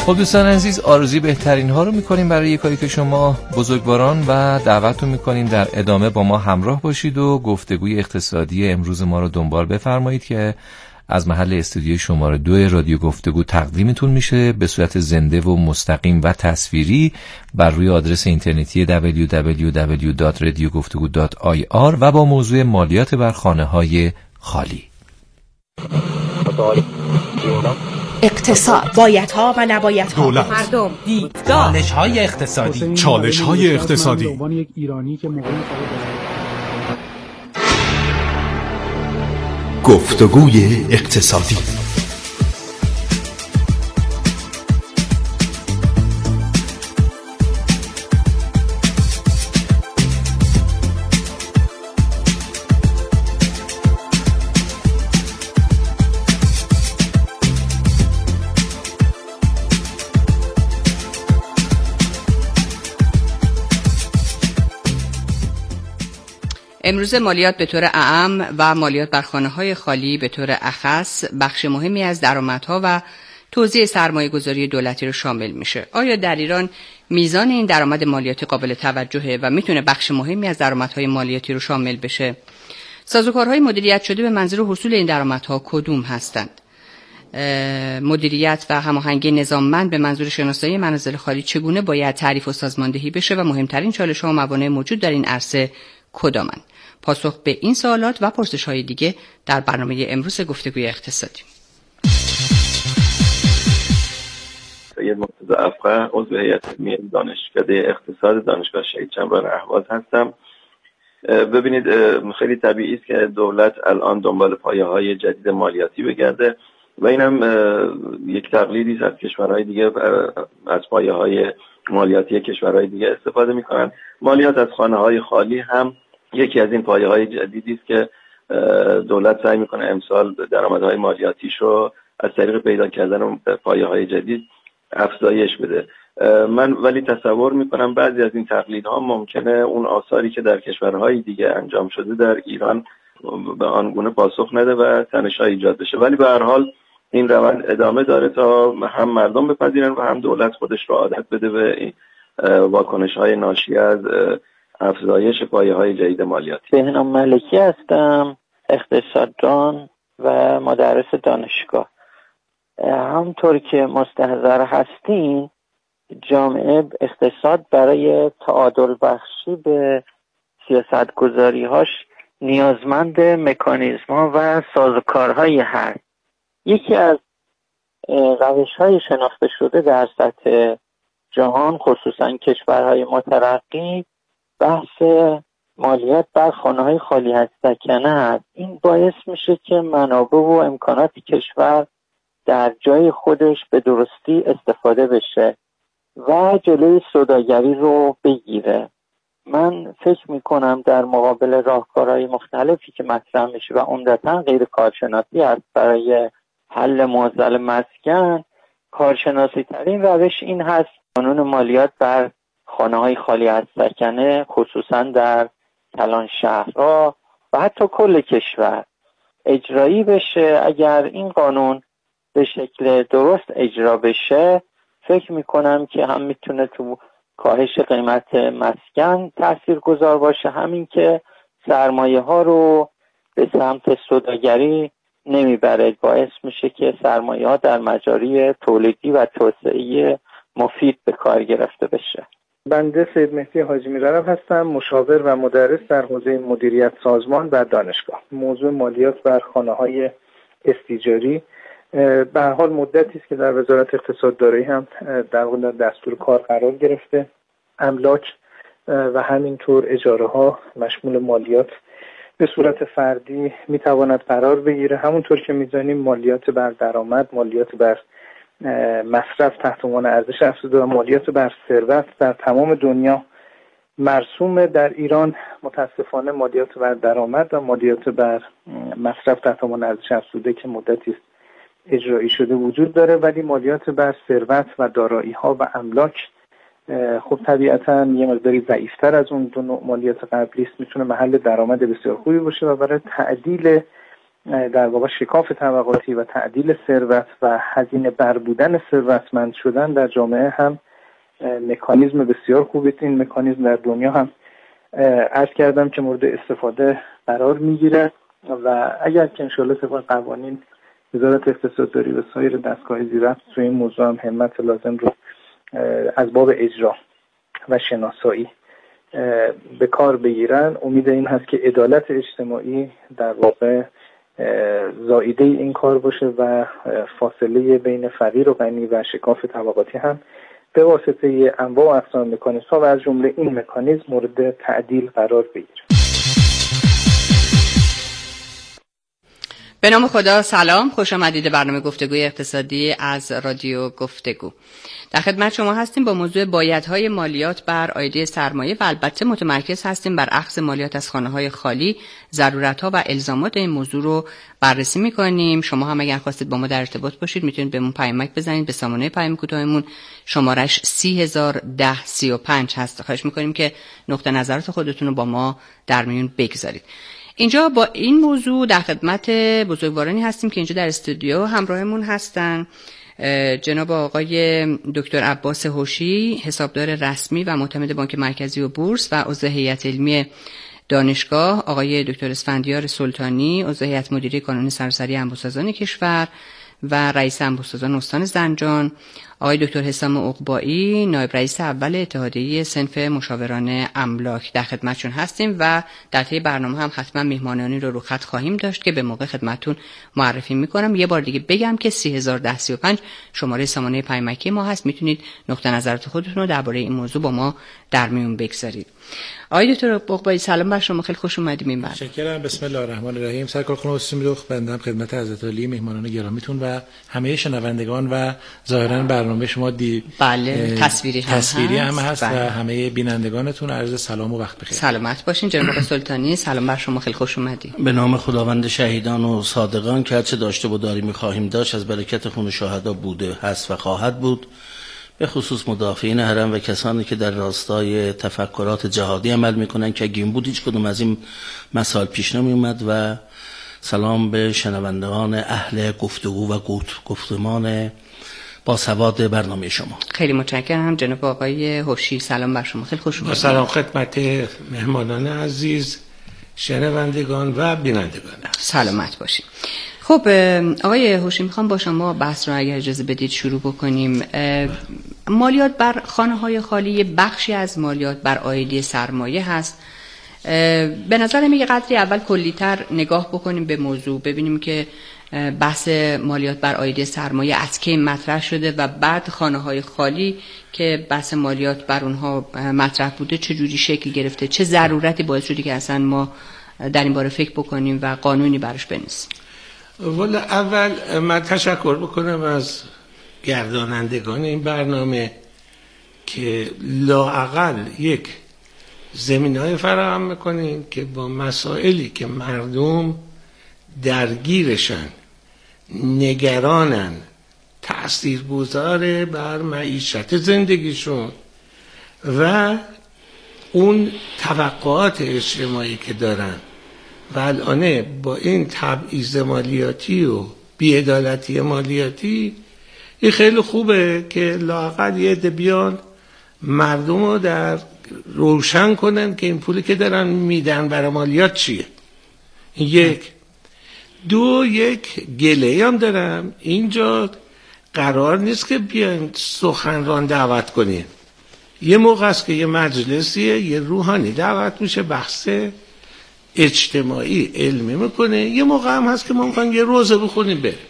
خب دوستان عزیز، آرزوی بهترین ها رو میکنیم برای کاری که شما بزرگواران و دعوتتون میکنیم در ادامه با ما همراه باشید و گفتگوی اقتصادی امروز ما رو دنبال بفرمایید که از محل استودیوی شماره 2 رادیو گفتگو تقدیمتون میشه به صورت زنده و مستقیم و تصویری بر روی آدرس اینترنتی www.radiogoftegu.ir و با موضوع مالیات بر خانه‌های خالی. اقتصاد، بایدها و نبایدها، دولت، مردم، دیدگاه، چالش‌های اقتصادی، چالش‌های اقتصادی. یک ایرانی که گفتگوی اقتصادی. امروز مالیات به طور اعم و مالیات بر خانه‌های خالی به طور اخص بخش مهمی از درآمدها و توزیع سرمایه‌گذاری دولتی رو شامل میشه. آیا در ایران میزان این درآمد مالیاتی قابل توجهه و میتونه بخش مهمی از درآمدهای مالیاتی رو شامل بشه؟ سازوکارهای مدیریت شده به منظور حصول این درآمدها کدوم هستند؟ مدیریت و هماهنگی نظاممند به منظور شناسایی منازل خالی چگونه باید تعریف و سازماندهی بشه و مهمترین چالش‌ها و موانع موجود در این عرصه کدامند؟ پاسخ به این سوالات و پرسش‌های دیگه در برنامه امروز گفتگوی اقتصادی. سید مرتضی افقه، عضو هیئت علمی دانشکده اقتصاد دانشگاه شهید چمران اهواز هستم. ببینید، خیلی طبیعی است که دولت الان دنبال پایه‌های جدید مالیاتی بگرده و اینم یک تقلیدی است از کشورهای دیگه، از پایه‌های مالیاتی کشورهای دیگه استفاده می‌کنند. مالیات از خانه‌های خالی هم یکی از این پایه‌های جدیدی است که دولت سعی می‌کنه امسال درآمدهای مالیاتیش رو از طریق پیدا کردن پایه‌های جدید افزایش بده. من ولی تصور می‌کنم بعضی از این تقلیدها ممکنه اون آثاری که در کشورهای دیگه انجام شده در ایران به آن گونه پاسخ نده و تنش‌ها ایجاد بشه، ولی به هر حال این روند ادامه داره تا هم مردم بپذیرن و هم دولت خودش رو عادت بده به واکنش‌های ناشی از افزایش پایه‌های جدید مالیاتی. بهنام ملکی هستم، اقتصاددان و مدرس دانشگاه. همونطور که مستحضر هستین، جامعه اقتصاد برای تعادل بخشی به سیاست‌گذاری‌هاش نیازمند مکانیزم‌ها و سازوکارهایی هست. یکی از روش‌های شناخته شده در سطح جهان، خصوصا کشورهای مترقی، بحث مالیات بر خانه‌های خالی از سکنه است. این باعث میشه که منابع و امکانات کشور در جای خودش به درستی استفاده بشه و جلوی سوداگری رو بگیره. من فکر میکنم در مقابل راهکارهای مختلفی که مطرح میشه و عمدتاً غیر کارشناسی است برای حل معضل مسکن، کارشناسی ترین روش این هست قانون مالیات بر خانه‌های خالی از سکنه، خصوصاً در کلان شهرها و حتی کل کشور اجرایی بشه. اگر این قانون به شکل درست اجرا بشه، فکر میکنم که هم میتونه تو کاهش قیمت مسکن تاثیرگذار باشه، همین که سرمایه ها رو به سمت سوداگری نمیبره، باعث میشه که سرمایه ها در مجاری تولیدی و توسعه مفید به کار گرفته بشه. بنده سید مهدی حاجی میررب هستم، مشاور و مدرس در حوزه مدیریت سازمان و دانشگاه. موضوع مالیات بر خانه‌های استیجاری به هر حال مدتی است که در وزارت اقتصاد دارایی هم در واقع دستور کار قرار گرفته. املاک و همینطور اجاره ها مشمول مالیات به صورت فردی میتواند قرار بگیره. همونطور که می‌دانیم مالیات بر درآمد، مالیات بر مصرف تحت عنوان ارزش افزوده و مالیات بر ثروت در تمام دنیا مرسوم. در ایران متاسفانه مالیات بر درآمد و مالیات بر مصرف تحت عنوان ارزش افزوده که مدتی است اجرایی شده وجود داره، ولی مالیات بر ثروت و دارایی‌ها و املاک خب طبیعتاً یه مقداری ضعیف‌تر از اون دو نوع مالیات قبلی است، میتونه محل درآمد بسیار خوبی باشه و برای تعدیل در واقع شکاف طبقاتی و تعدیل ثروت و هزینه بر بودن ثروتمند شدن در جامعه هم مکانیزم بسیار خوبی است. این مکانیزم در دنیا هم عرض کردم که مورد استفاده قرار میگیره و اگر که انشاءالله طبق قوانین وزارت اقتصادداری و سایر دستگاه زیرفت توی این موضوع هم همت لازم رو از باب اجرا و شناسایی به کار بگیرن، امید این هست که عدالت اجتماعی در واقع زائیده این کار باشه و فاصله بین فقیر و غنی و شکاف طبقاتی هم به واسطه انواع و اقسام مکانیزم‌ها و از جمله این مکانیزم مورد تعدیل قرار بگیره. به نام خدا، سلام، خوش آمدید برنامه گفتگوی اقتصادی از رادیو گفتگو. در خدمت شما هستیم با موضوع بایدهای مالیات بر عایده سرمایه و البته متمرکز هستیم بر اخذ مالیات از خانه‌های خالی، ضرورت‌ها و الزامات این موضوع رو بررسی می‌کنیم. شما هم اگر خواستید با ما در ارتباط باشید میتونید بهمون پیامک بزنید به سامانه پیام کوتاهمون، شمارش 301035 هست. خواهش می‌کنیم که نقطه نظرات خودتون رو با ما در میون بگذارید. اینجا با این موضوع در خدمت بزرگوارانی هستیم که اینجا در استودیو همراهمون هستن. جناب آقای دکتر عباس هوشی، حسابدار رسمی و معتمد بانک مرکزی و بورس و عضو هیئت علمی دانشگاه، آقای دکتر اسفندیار سلطانی، عضو هیئت مدیره کانون سراسری انباشتسازان کشور و رئیس انباشتسازان استان زنجان، آقای دکتر حسام عقبایی، نایب رئیس اول اتحادیه صنف مشاوران املاک در خدمتشون هستیم و در طی برنامه هم حتما میهمانانی رو خط خواهیم داشت که به موقع خدمتتون معرفی میکنم. یه بار دیگه بگم که 301035 شماره سامانه پیامکی ما هست، میتونید نقطه نظرات خودتون رو درباره این موضوع با ما در میون بگذارید. آقای دکتر عقبایی، سلام بر شما، خیلی خوش اومدید این برنامه. متشکرم. بسم الله الرحمن الرحیم. سرکار خانم سیمیدوخ، بنده خدمت حضرت عالی مهمانان گرامیتون و همه شنوندگان و ظاهرا برنامه شما بله تصویری هم هست بله. و همه بینندگانتون عرض سلام و وقت بخیر. سلامت باشین. جناب سلطانی، سلام بر شما، خیلی خوش اومدید. به نام خداوند شهیدان و صادقان که هرچه داشته و داریم می‌خواهیم داشت از برکت خون شهدا بوده، هست و خواهد بود، به خصوص مدافعین حرم و کسانی که در راستای تفکرات جهادی عمل میکنن که اگه این بود هیچ کدوم از این مسائل پیش نمی اومد. و سلام به شنوندگان اهل گفتگو و گفتمان با سواد برنامه شما. خیلی متشکرم. جناب آقای هوشی، سلام بر شما، خیلی خوش اومدید. سلام خدمت مهمانان عزیز، شنوندگان و بینندگان. سلامت باشید. خب آقای هوشی، میخوام با شما بحث رو اگر اجازه بدید شروع بکنیم. مالیات بر خانه‌های خالی بخشی از مالیات بر عایده سرمایه هست. به نظر من یه قدری اول کلی‌تر نگاه بکنیم به موضوع، ببینیم که بحث مالیات بر عایده سرمایه از کی مطرح شده و بعد خانه‌های خالی که بحث مالیات بر اونها مطرح بوده چه جوری شکل گرفته، چه ضرورتی باعث شده که اصلا ما در این باره فکر بکنیم و قانونی براش بنویسیم. والا اول من تشکر بکنم از گردانندگان این برنامه که لااقل یک زمینه‌ای فراهم میکنین که با مسائلی که مردم درگیرشن، نگرانن، تأثیرگذاره بر معیشت زندگیشون و اون توقعات اجتماعی که دارن و الان با این تبعیض مالیاتی و بی‌عدالتی مالیاتی این خیلی خوبه که لااقل یه عده بیان مردم رو در روشن کنن که این پولی که دارن میدن برای مالیات چیه. یک یک گله هم دارم، اینجا قرار نیست که بیان سخنران دعوت کنیم. یه موقع است که یه مجلسیه، یه روحانی دعوت میشه، بحث اجتماعی علمی میکنه. یه موقع هم هست که ما میخوایم یه روزه بخونیم بره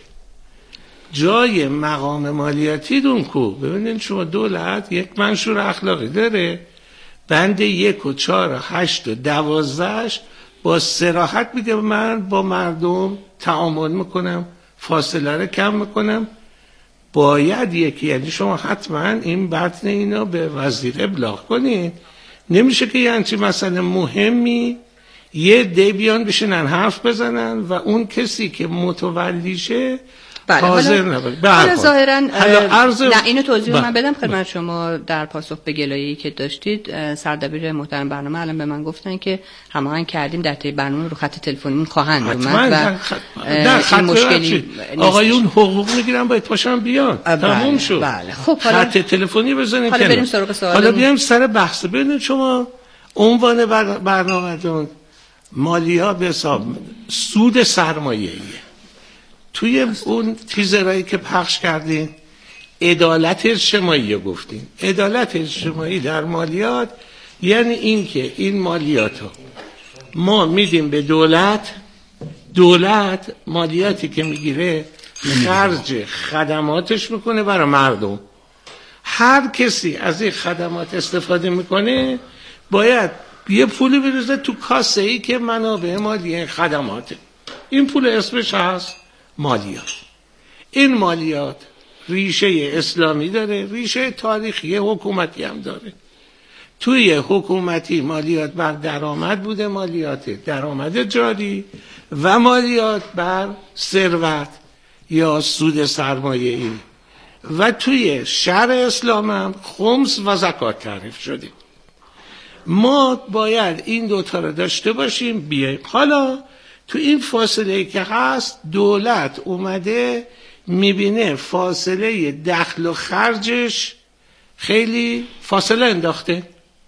جای مقام مالیاتی دون کو. ببینید شما دولت یک منشور اخلاقی داره، بند 1 و 4 و 8 و 12 با صراحت میگه من با مردم تعامل میکنم، فاصله رو کم میکنم. باید یعنی شما حتما این بطن اینا به وزیر ابلاغ کنید. نمیشه که یه همچین مسئله مهمی یه دی بیان بشنن حرف بزنن و اون کسی که متولیشه حاضر نبود. حالا ظاهرا نه اینو توضیح من بدم خدمت شما در پاسخ به گلایه‌ای که داشتید. سردبیر محترم برنامه الان به من گفتن که هماهنگ کردیم در طی برنامه رو خط تلفنی خواهند اومد و این مشکلی آقایون حقوق میگیرن باید پاشن بیان. تموم شد. بله. خب خط تلفنی بزنید. حالا بریم سراغ سوال. حالا بیایم سر بحث. ببینید شما عنوان برنامه‌تون مالیات به حساب سود سرمایه‌ایه. توی اون تیزرایی که پخش کردین عدالت اجتماعی گفتین. عدالت اجتماعی در مالیات یعنی این که این مالیات رو ما میدیم به دولت مالیاتی که میگیره خرج خدماتش میکنه برای مردم. هر کسی از این خدمات استفاده میکنه باید یه پولی بریزه تو کاسه ای که منابع مالی خدماته. این پول اسمش هست مالیات. این مالیات ریشه اسلامی داره، ریشه تاریخی حکومتی هم داره. توی حکومتی مالیات بر درآمد بوده، مالیات درآمد جاری و مالیات بر ثروت یا سود سرمایه‌ای و توی شرع اسلام هم خمس و زکات تعریف شده. ما باید این دوتا رو داشته باشیم بیاییم. حالا تو این فاصله که هست دولت اومده میبینه فاصله دخل و خرجش خیلی فاصله انداخته.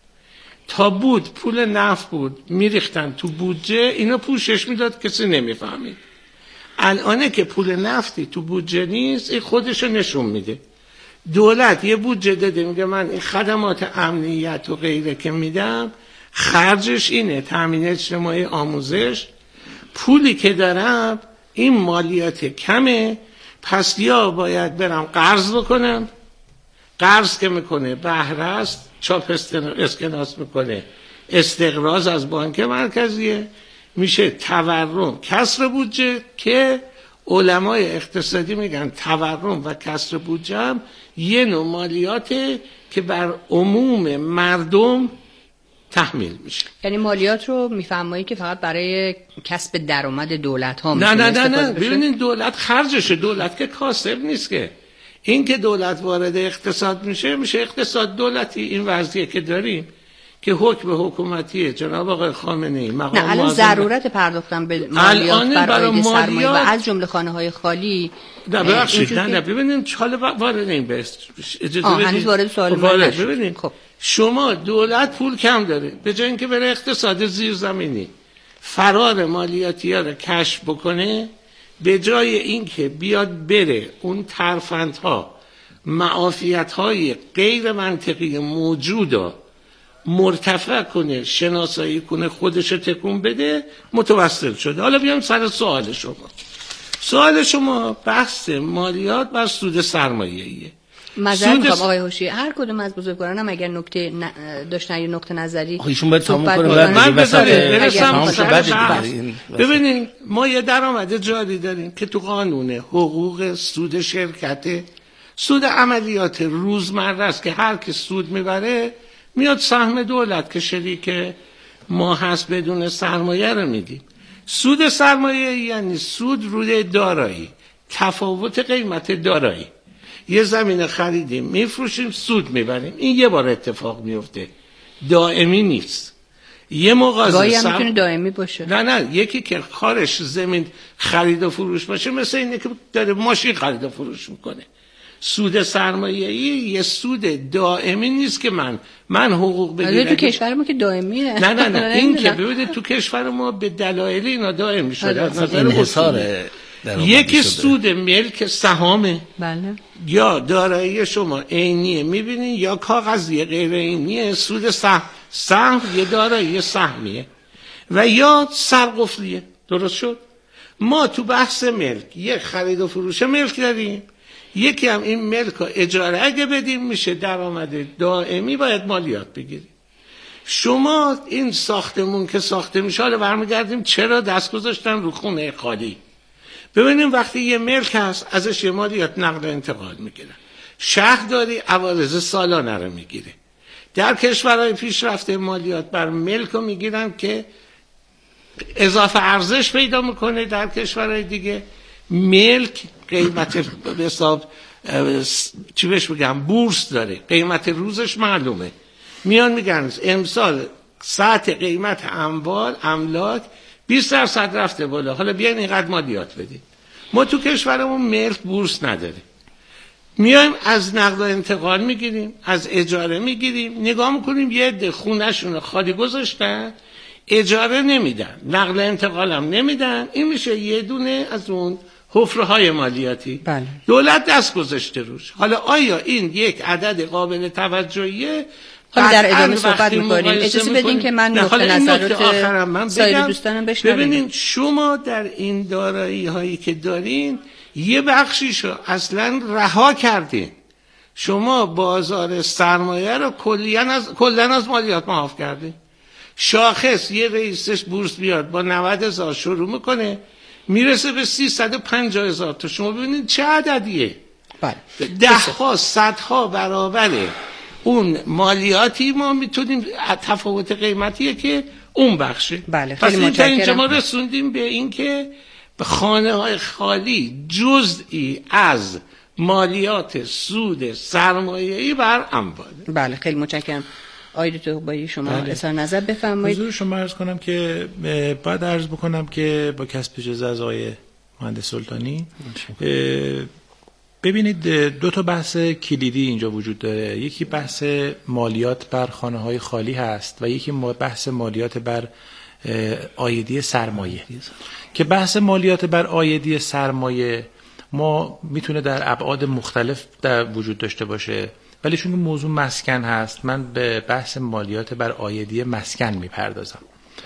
تا بود پول نفت بود میریختن تو بودجه، اینو پوشش میداد کسی نمیفهمید. الانه که پول نفتی تو بودجه نیست این خودشو نشون میده. دولت یه بودجه داده میگه من این خدمات امنیت و غیره که میدم خرجش اینه، تامین اجتماعی، آموزش. پولی که دارم این مالیات کمه، پس یا باید برم قرض بکنم. قرض که میکنه بهره است، چاپ اسکناس میکنه، استقراض از بانک مرکزیه، میشه تورم، کسر بودجه که علمای اقتصادی میگن تورم و کسر بودجه هم یه نوع مالیاته که بر عموم مردم تحمیل میشه. یعنی مالیات رو میفهمایی که فقط برای کسب درآمد دولت ها نه ببینید دولت خرجشه، دولت که کاسب نیست که. این که دولت وارد اقتصاد میشه اقتصاد دولتی. این وضعیه که داریم که حکم حکومتیه جناب آقای خامنه‌ای مقام نه الان ضرورت پرداختن به مالیات برای سرمایه و از جمله خانه‌های خالی. نه ببخشید نه ببینید حالا وارد این بس اجازه بدید. هنوز وارد سوال من نشد. ببینید خب شما دولت پول کم داره، به جای اینکه بره اقتصاد زیرزمینی فرار مالیاتی‌ها رو کشف بکنه، به جای اینکه بیاد بره اون ترفندها معافیت‌های غیر منطقی موجودا مرتفع کنه، شناسایی کنه، خودش تکون بده، متوسل شده. حالا بیام سر سوال شما. سوال شما بحث مالیات بر سود سرمایه‌ایه. معذرت میخوام آقای هوشی، هر کدوم از بزرگوارانم اگر نکته داشتن یا نقطه نظری ایشون باید تمام کنه. من برسم. ببینید ما یه درآمد جاری داریم که تو قانون حقوق سود شرکت، سود عملیات روزمره است که هر کی سود میبره میاد سهم دولت که شریک ما هست بدون سرمایه رو میدیم. سود سرمایه یعنی سود روی دارایی، تفاوت قیمت دارایی. یه زمین خریدیم میفروشیم سود میبریم، این یه بار اتفاق میفته، دائمی نیست. یه موقع گاهی هم میتونه دائمی باشه. نه یکی که کارش زمین خرید و فروش باشه مثل اینه که داره ماشین خرید و فروش میکنه. سود سرمایه‌ای یه سود دائمی نیست که من حقوق بگیرم. تو کشور ما که دائمیه. نه این که ببینید تو کشور ما به دلایل اینا دائمی شده. از نظر انحصار یکی سود ملک سهامه، بله، یا دارایی شما عینیه میبینین یا کاغذی غیر عینیه. سود سهم یه دارایی سهمیه و یا سرقفلیه. درست شد؟ ما تو بحث ملک یه خرید و فروش ملک داریم، یکی هم این ملک رو اجاره اگه بدیم میشه درآمد دائمی، باید مالیات بگیریم. شما این ساختمون که ساخته میشه، حالا برمیگردیم چرا دست گذاشتن رو خونه خالی. ببینیم وقتی یه ملک هست ازش یه مالیات نقل و انتقال میگیرن، شهرداری عوارض سالانه رو میگیره. در کشورهای پیشرفته مالیات بر ملک رو میگیرن که اضافه ارزش پیدا میکنه، در کشورهای دیگه ملک قیمت به حساب چی بهش بگم بورس داره، قیمت روزش معلومه. میان میگن امسال سطح قیمت املاک 20% رفته بالا، حالا بیاین اینقدر مالیات بدید. ما تو کشورمون ملک بورس نداره، میایم از نقل و انتقال میگیریم، از اجاره میگیریم، نگاه میکنیم یه عده خونه‌شون خالی گذاشتن، اجاره نمیدن، نقل و انتقال هم نمیدن. این میشه یه دونه از اون حفره‌های مالیاتی. بله. دولت دست گذاشته روش. حالا آیا این یک عدد قابل توجهیه؟ حالا در ادامه صحبت می‌کنیم. اجازه بدین که من نقطه نظرات سایر دوستانم بشنویم. ببینید شما در این دارایی‌هایی که دارین یه بخشیشو اصلا رها کردین. شما بازار سرمایه رو کلاً از مالیات معاف کردین. شاخص یه رئیسش بورس بیاد با 90,000 شروع میکنه میرسه به 350,000 تا. شما ببینید چه عددیه. بله. ده‌ها صدها برابره اون مالیاتی ما میتونیم تفاوت قیمتیه که اون بخشه. بله خیلی متشکرم. پس اینجا ما رسوندیم به این که به خانه‌های خالی جزئی از مالیات سود سرمایه‌ای بر اموال. بله خیلی متشکرم. آقای دکتر با شما اظهار نظر بفرمایید. حضور شما عرض کنم که باید عرض بکنم که با کسب اجازه از آقای مهندس سلطانی ببینید دو تا بحث کلیدی اینجا وجود داره. یکی بحث مالیات بر خانه‌های خالی هست و یکی بحث مالیات بر عایدی سرمایه که بحث مالیات بر عایدی سرمایه ما میتونه در ابعاد مختلف در وجود داشته باشه، ولی چون موضوع مسکن هست من به بحث مالیات بر عایدی مسکن میپردازم.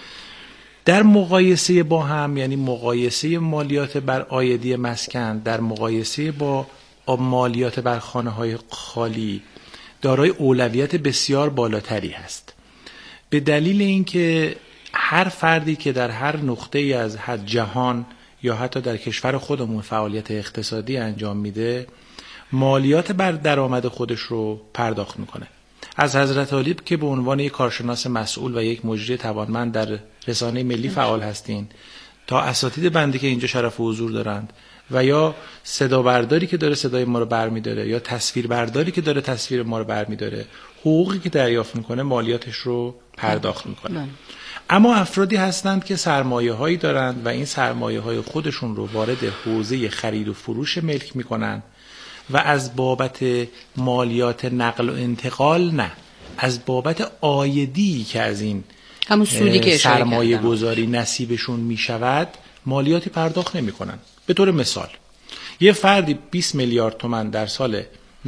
در مقایسه با هم، یعنی مقایسه مالیات بر عایدی مسکن در مقایسه با مالیات بر خانه‌های خالی دارای اولویت بسیار بالاتری هست، به دلیل اینکه هر فردی که در هر نقطه‌ای از جهان یا حتی در کشور خودمون فعالیت اقتصادی انجام میده مالیات بر درآمد خودش رو پرداخت میکنه. از حضرت علی که به عنوان یک کارشناس مسئول و یک مجری توانمند در رسانه ملی فعال هستین تا اساتید بنده که اینجا شرف حضور دارند و یا صدا برداری که داره صدای ما رو برمی‌داره یا تصویر برداری که داره تصویر ما رو برمی‌داره، حقوقی که دریافت میکنه مالیاتش رو پرداخت میکنه. اما افرادی هستند که سرمایه‌هایی دارند و این سرمایه‌های خودشون رو وارد حوزه خرید و فروش ملک میکنن و از بابت مالیات نقل و انتقال نه، از بابت عایدی که از این همون سودی که سرمایه گذاری نصیبشون میشود مالیاتی پرداخت نمی کنن. به طور مثال یه فردی 20 میلیارد تومان در سال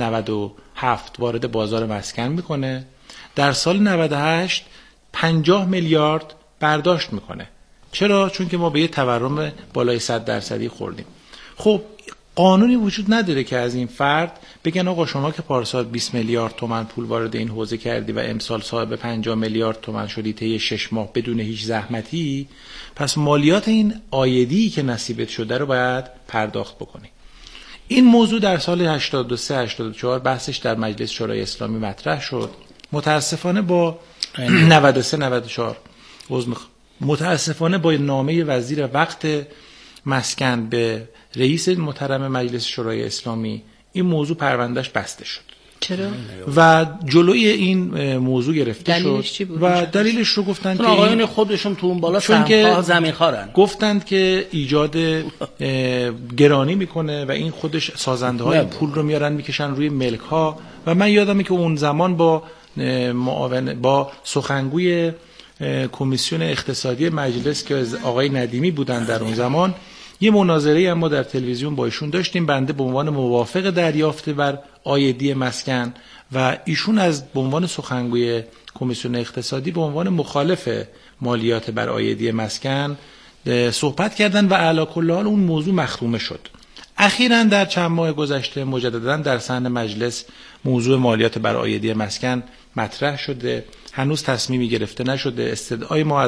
97 وارد بازار مسکن میکنه، در سال 98 50 میلیارد برداشت میکنه. چرا؟ چون که ما به یه تورم بالای 100% خوردیم. خب قانونی وجود نداره که از این فرد بگن آقا شما که پارسال 20 میلیارد تومان پول وارد این حوزه کردی و امسال صاحب 50 میلیارد تومان شدی طی 6 ماه بدون هیچ زحمتی، پس مالیات این عایدی که نصیبت شده رو باید پرداخت بکنی. این موضوع در سال 83-84 بحثش در مجلس شورای اسلامی مطرح شد. متاسفانه با 93-94 متاسفانه با نامه وزیر وقت مسکن به رئیس محترم مجلس شورای اسلامی این موضوع پروندهش بسته شد. چرا؟ و جلوی این موضوع گرفته شد و دلیلش رو گفتن که آقایون خودشون تو اون بالا سهم‌خواه زمین‌خوارن، گفتند که ایجاد گرانی میکنه و این خودش سازنده های پول رو میارن میکشن روی ملک ها. و من یادمه که اون زمان با سخنگوی کمیسیون اقتصادی مجلس که آقای ندیمی بودن در اون زمان یه مناظره ما در تلویزیون با ایشون داشتیم، بنده به عنوان موافق دریافت بر عایدی مسکن و ایشون به عنوان سخنگوی کمیسیون اقتصادی به عنوان مخالف مالیات بر عایدی مسکن صحبت کردن و علی کل حال اون موضوع مختومه شد. اخیراً در چند ماه گذشته مجدداً در صحن مجلس موضوع مالیات بر عایدی مسکن مطرح شده، هنوز تصمیمی گرفته نشده. استدعای ما از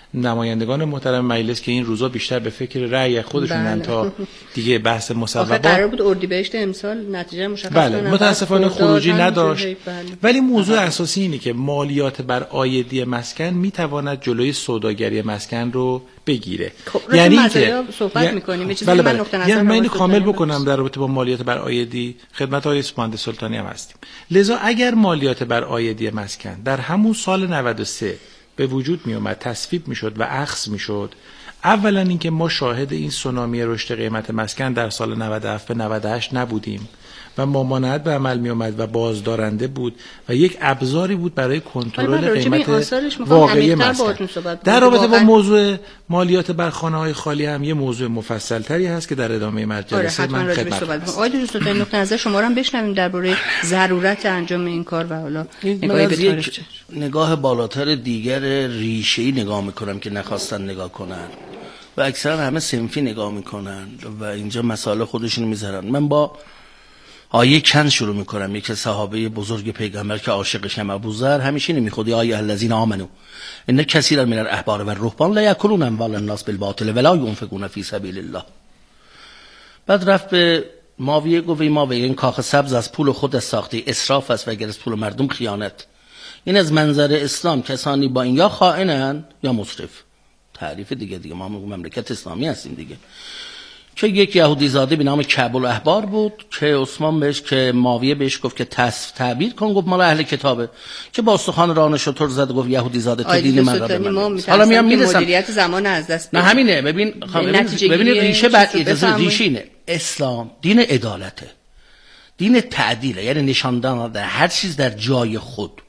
نمایندگان محترم مجلس که این روزا بیشتر به فکر رأی خودشونن تا دیگه بحث مصوبات. قرار بود اردیبهشت امسال نتیجه مشخص کنه. بله متاسفانه خروجی نداشت. ولی موضوع اساسی اینه که مالیات بر عایدی مسکن میتواند جلوی سوداگری مسکن رو بگیره. یعنی اینکه صحبت می‌کنیم چیزی بله من نقطه نظر یعنی من اینو کامل بکنم در رابطه با مالیات بر عایدی خدمت آقای مهندس سلطانی هم هستیم. لذا اگر مالیات بر عایدی مسکن در همون سال 93 به وجود می اومد، تصویب میشد و اخذ میشد، اولا اینکه ما شاهد این سونامی رشد قیمت مسکن در سال 97 به 98 نبودیم و ممانعت به عمل می اومد و بازدارنده بود و یک ابزاری بود برای کنترل قیمت واقعی مسکن. در رابطه با موضوع مالیات بر خانه‌های خالی هم یه موضوع مفصل تری هست که در ادامه جلسه من خدمت کنم. آقای دوست این نقطه نظر شما رو هم بشنویم درباره ضرورت انجام این کار و حالا نگاهی به تاریخ. نگاه بالاتر دیگر ریشه‌ای نگاه می‌کنم که نخواستن نگاه کنن و اکثرا همه صنفی نگاه می‌کنن و اینجا مسائل خودشونو می‌ذارن. من با آیه چند شروع میکنم. یک صحابه بزرگ پیغمبر که عاشقشم ابوذر همیشه نمیخواد آیه الذین آمنو ان کثیرا من الاحبار و الرهبان لا یاکلون اموال الناس بالباطل ولا ينفقون فی سبیل الله. بعد رفت به ماویه گفت ماویه این کاخ سبز از پول خود ساخته، اسراف است و اگر از پول مردم خیانت. این از منظر اسلام کسانی با این یا خائنن یا مسرف. تعریف دیگه ما مملکت اسلامی هستیم دیگه. که یک یهودی زاده به نام کعب الاحبار بود که عثمان بهش که معاویه بهش گفت که تعبیر کن، گفت مال اهل کتابه، که با استخوان ران شتر زد گفت یهودی زاده تو دین من را. حالا میام میرسم مدیریت زمان از دست نه همینه. ببین ریشه بعد اجازه ریشه اینه. اسلام دین عدالته، دین تعدیله، یعنی نشان دادن هر چیز در جای خود.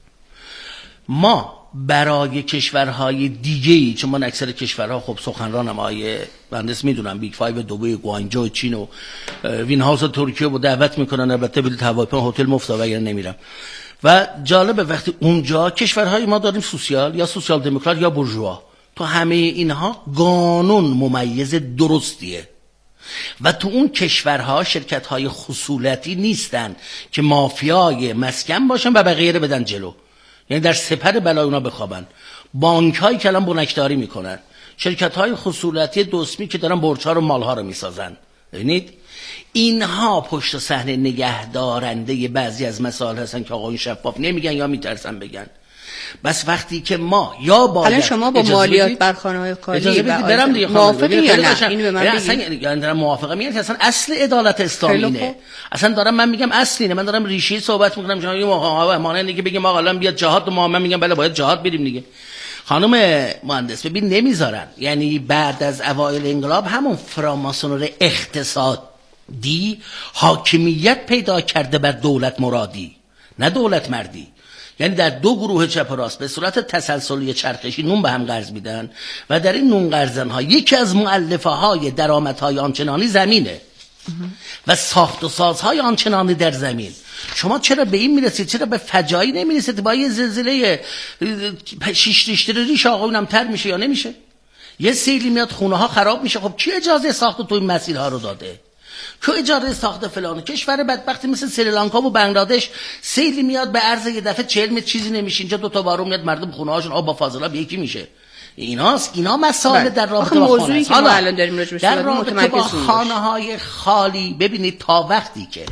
ما برای کشورهای دیگه‌ای، چون من اکثر کشورها خب سخنرانم آیه مهندس میدونم بیگ 5 دبی، گوانجو چین و وین هاوس ترکیه رو دعوت میکنن، البته بلیط هواپیما هتل مفت و اگر نمیرم. و جالبه وقتی اونجا کشورهای ما داریم سوسیال یا سوسیال دموکرات یا بورژوا، تو همه اینها قانون ممیز درستیه و تو اون کشورها شرکت‌های خصولتی نیستن که مافیای مسکن باشن و بقیه رو بدن جلو، یعنی در سپر بلای اونا بخوابن. بانک‌هایی که الان بنکداری میکنن، شرکت‌های خصولتی دوسمی که دارن برج‌ها رو مال‌ها رو میسازن، ببینید اینها پشت صحنه نگهدارنده بعضی از مسائل هستن که آقا این شفاف نمیگن یا میترسن بگن. بس وقتی که ما یا باید الان شما با مالیات بر خانه‌های خالی موافقی یا نه؟ اینو به من بگید. اصلا دارم موافقم، میگم که اصلا اصل عدالت اسلامی اینه. اصلا دارم من میگم اصل اینه. من دارم ریشه صحبت میکنم. شما یه مانند دیگه بگیم آقا الان بیاد جهاد، و من میگم بله باید جهاد بریم دیگه. خانم مهندس ببین نمیذارن. یعنی بعد از اوایل انقلاب همون فراماسونری اقتصادی حاکمیت پیدا کرده بر دولت مرادی، نه دولت مردی. یعنی در دو گروه چپ و راست به صورت تسلسلی چرخشی نون به هم قرض میدن و در این نون قرضن ها یکی از مؤلفه های درآمدهای آنچنانی زمینه و ساخت و سازهای آنچنانی در زمین. شما چرا به این میرسید؟ چرا به فجایی نمیرسید؟ با یه زلزله 6 ریشتر ریش آقا اونم تر میشه یا نمیشه؟ یه سیلی میاد خونه ها خراب میشه. خب کی اجازه ساخت تو این مسیرها رو داده؟ که اجازه ساخت فلان؟ کشور بدبختی مثل سریلانکا و بنگلادش سیلی میاد به عرض یه دفعه 40 متر چیزی نمیشه، اینجا 2 تا بارون میاد مردم خونه هاشون آب با فاضلاب یکی میشه. اینا مسائل در رابطه با موضوعی که ما الان داریم راجع بهش در رابطه با خانه‌های خالی. ببینید تا وقتی که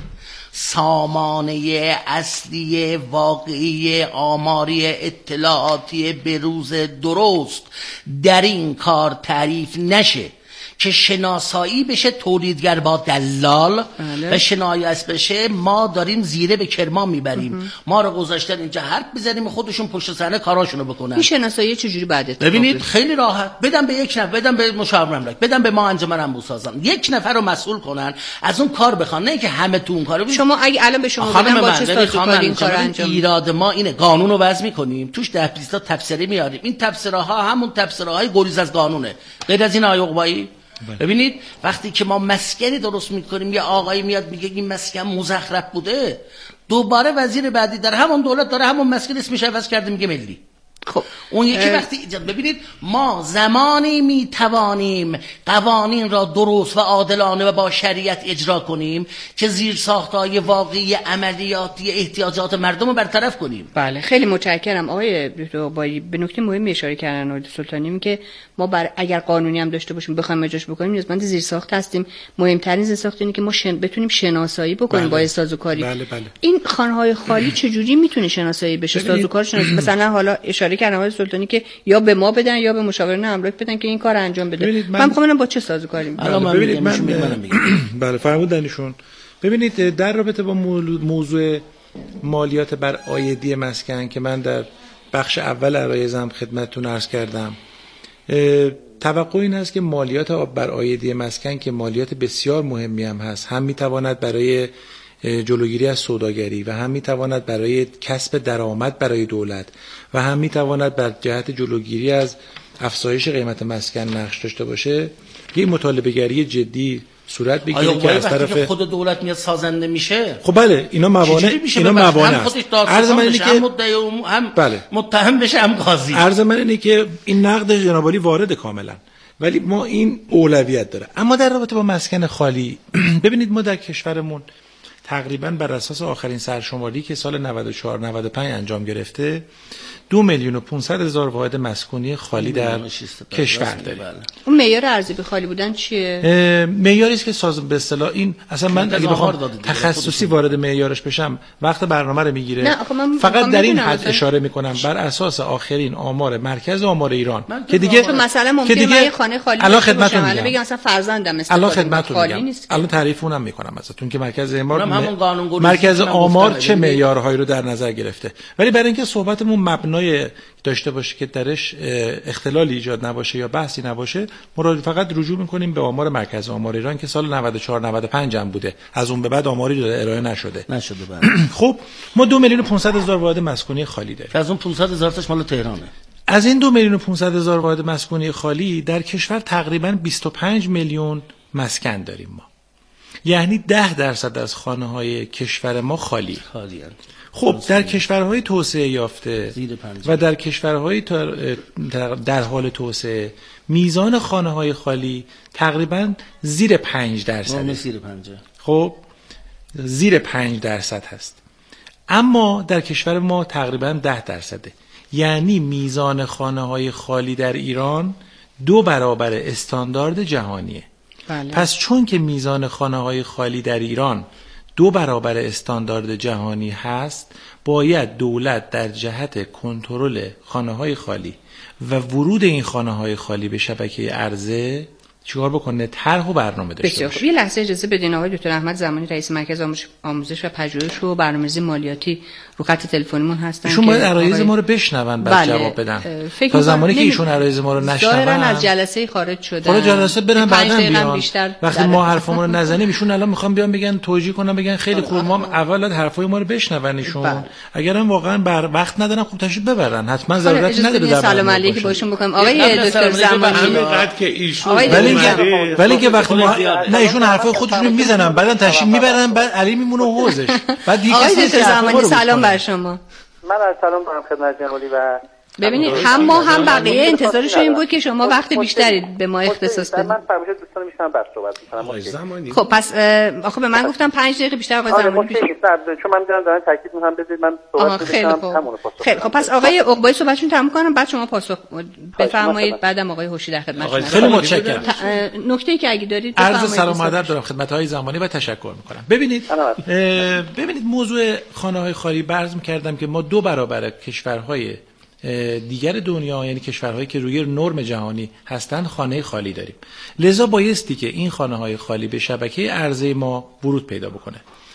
سامانه اصلی واقعی آماری اطلاعاتی بروز درست در این کار تعریف نشه که شناسایی بشه تولیدگر با دلال و شنایع بشه، ما داریم زیره به کرمان میبریم. ما رو گذاشتن اینجا حرف بزنیم خودشون پشت صحنه کاراشونو بکنن. این شناسایی چجوری بعد ببینید خیلی راحت بدم به یک نفر، بدم به مشاور مملکت، بدم به ما انجمن انبوسازان، یک نفر رو مسئول کنن از اون کار بخوان، نه که همه تو اون کارو. شما اگه الان به شما بدن با چه سازوکاری این کارو انجام ایراد ما اینه قانونو وضع میکنیم، توش 10 تا تفسیری میاریم. این تفسیرها همون تفسیرهای گریز از قانونه، غیر از این آیه عقبایی. ببینید وقتی که ما مسکنی درست میکنیم، یه آقایی میاد میگه این مسکن مزخرف بوده، دوباره وزیر بعدی در همون دولت داره همون مسکن اسمش عوض کرده میگه ملی. خب اون یکی وقتی ببینید ما زمانی میتوانیم قوانین را درست و عادلانه و با شریعت اجرا کنیم که زیر ساختهای واقعی عملیاتی احتیاجات مردم رو برطرف کنیم. بله خیلی متشکرم آقای دکتر بایی. به نکته مهمی اشاره کردن آقای سلطانی که ما اگر قانونی هم داشته باشیم بخوایم اجراش بکنیم نیازمند زیر ساخت هستیم. مهمترین زیر ساخت اینه که ما بتونیم شناسایی بکنیم با سازوکاری. بله. این خانه‌های خالی چجوری میتونه شناسایی بشه؟ سازوکار شناسایی مثلا حالا اشاره کردن آقای سلطانی که یا به ما بدن یا به مشاوران املاک بدن که این کار انجام بده. من می‌خوام ببینم با چه سازوکاری ببینید بله فرمودن ایشون. ببینید در رابطه با موضوع مالیات بر عایدی مسکن که من در بخش اول عرایزم خدمتتون عرض کردم، توقع این هست که مالیات بر عایدی مسکن که مالیات بسیار مهمی هم هست، هم میتواند برای جلوگیری از سوداگری و هم میتواند برای کسب درآمد برای دولت و هم میتواند بر جهت جلوگیری از افزایش قیمت مسکن نقش داشته باشه. یک مطالبه گری جدی صورت بگیره که از طرف خود دولت میاد سازنده میشه. خب بله اینا موانع عرض من اینه که هم متهم بشه هم قاضی. عرض من اینه که این نقد جناب عالی وارد کاملا، ولی ما این اولویت داره. اما در رابطه با مسکن خالی ببینید ما در کشورمون تقریبا بر اساس آخرین سرشماری که سال 94-95 انجام گرفته 2,500,000 واحد مسکونی خالی در کشور داریم. اون معیار ارزیابی خالی بودن چیه؟ معیاری است که به اصطلاح این اصلا من اگه بخوام تخصصی وارد معیارش بشم وقت برنامه رو میگیره. فقط در این حد اشاره میکنم بر اساس آخرین آمار مرکز آمار ایران که دیگه مثلا ممکنه من خانه خالی الان خدمتتون میگم مثلا فرزندم الان خدمتتون میگم الان تعریف اونم میکنم ازتون که مرکز آمار چه معیارهایی رو در نظر گرفته. ولی برای اینکه صحبتمون مبنای داشته باشه که درش اختلالی ایجاد نباشه یا بحثی نباشه، ما فقط رجوع میکنیم به آمار مرکز آمار ایران که سال 94-95 هم بوده. از اون به بعد آماری داره ارائه نشده. خب ما 2,500,000 واحد مسکونی خالی داریم. از اون 500,000 تاش مال تهرانه. از این 2,500,000 واحد مسکونی خالی در کشور تقریبا 25 میلیون مسکن داریم ما. یعنی 10% از خانه‌های کشور ما خالی هستند. خب در کشورهای توسعه یافته و در کشورهای در حال توسعه میزان خانه‌های خالی تقریبا زیر 5%. خب زیر 5% هست. اما در کشور ما تقریبا 10%. یعنی میزان خانه‌های خالی در ایران 2 برابر استاندارد جهانیه. بله. پس چون که میزان خانه‌های خالی در ایران 2 برابر استاندارد جهانی هست، باید دولت در جهت کنترل خانه‌های خالی و ورود این خانه‌های خالی به شبکه عرضه چیکار بکنه؟ طرح و برنامه داشته باشه. یه لحظه اجازه بدین آقای دکتر احمد زمانی رئیس مرکز آموزش و پژوهش و برنامه‌ریزی مالیاتی رو خط تلفنیمون هستن. ایشون باید عرایض ما رو بشنون بعد جواب بدن. تا زمانی که ایشون عرایض ما رو نشنون ظاهراً از جلسه خارج شدن. خود جلسه برن بعداً بیان. وقتی ما حرفمون رو نزنیم ایشون الان میخوان بیان بگن توجیه کنن بگن خیلی خوب ما اول حرفای ما رو بشنون ایشون. اگرم واقعاً وقت ندارن خوب تشریف ببرن. حتما ضرورت نداره در سلام علیک باشون بکنم. آقای دکتر زمانی همینقدر که ایشون ولی که وقتی نه ایشون حرفای خودشون رو میزنن بعدن تشریف میبرن بعد علی میمونه حوزش بعد دیگه آقای دکتر زمانی سلام بر شما. من از سلام دارم خدمت جناب علی و ببینید هم ما هم بقیه انتظارشون این بود که شما وقت بیشتری به ما اختصاص بدید. من فرمایش دوستان میشنم بعد صحبت می‌کنم. خب پس آخه به من گفتم 5 دقیقه بیشتر آقای زمانی بیشتر چون من می‌دونم دارن تاکید می‌کنم بدید من صحبت کنم خیلی خب پس آقای عقبایی صحبتشون تموم کنم بعد شما پاسخ بفرمایید بعدم آقای هوشی در خدمتتون. خیلی متشکرم. نکته‌ای که اگه دارید عرض سلام و ادب دارم خدمت‌های زمانی و تشکر می‌کنم. ببینید موضوع خانه‌های خالی عرض می‌کردم که ما 2 برابر کشورهای دیگر دنیا یعنی کشورهایی که روی نرم جهانی هستند خانه خالی داریم. لذا بایستی که این خانه‌های خالی به شبکه عرضه ما ورود پیدا بکنه.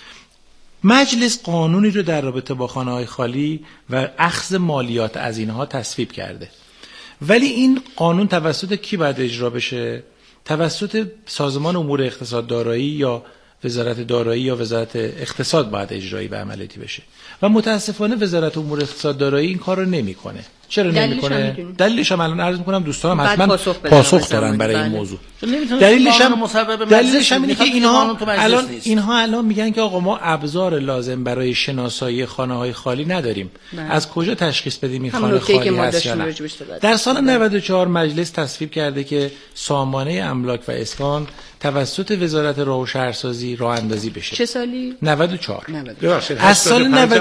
مجلس قانونی رو در رابطه با خانه‌های خالی و اخذ مالیات از اینها تصویب کرده. ولی این قانون توسط کی باید اجرا بشه؟ توسط سازمان امور اقتصاد دارایی یا وزارت دارایی یا وزارت اقتصاد باید اجرایی و عملیاتی بشه و متاسفانه وزارت امور اقتصاد دارایی این کار رو نمیکنه. چرا نمیکنه؟ دلیلش هم الان عرض میکنم دوستانم حتما پاسخ دارن برای این موضوع. دلیلش هم اینه که اینها الان میگن که آقا ما ابزار لازم برای شناسایی خانه‌های خالی نداریم. از کجا تشخیص بدیم این خانه خالی هست یا نه؟ در سال 94 مجلس تصویب کرده که سامانه املاک و اسکان توسط وزارت راه و شهرسازی راه اندازی بشه. چه سالی؟ 94. ببخشید از سال